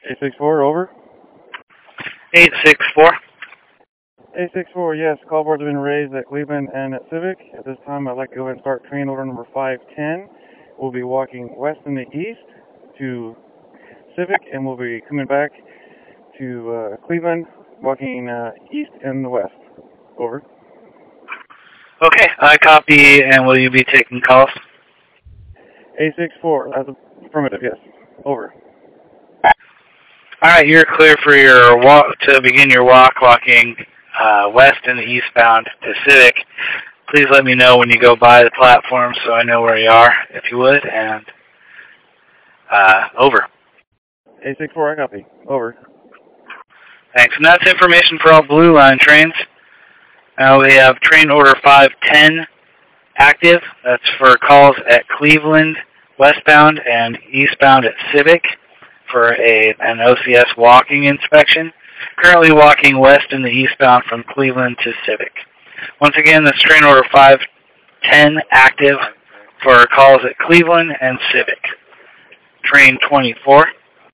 864, over. 864. 864, yes. Call boards have been raised at Cleveland and at Civic. At this time, I'd like to go ahead and start train order number 510. We'll be walking west and the east to Civic, and we'll be coming back to Cleveland, walking east and the west. Over. Okay, I copy, and will you be taking calls? 864, that's affirmative, yes. Over. All right, you're clear for your walk to begin your walking west and eastbound to Civic. Please let me know when you go by the platform so I know where you are, if you would, and over. 864, I copy. Over. Thanks. And that's information for all Blue Line trains. We have train order 510 active. That's for calls at Cleveland westbound and eastbound at Civic for an OCS walking inspection. Currently walking west and the eastbound from Cleveland to Civic. Once again, that's train order 510 active for calls at Cleveland and Civic. Train 24.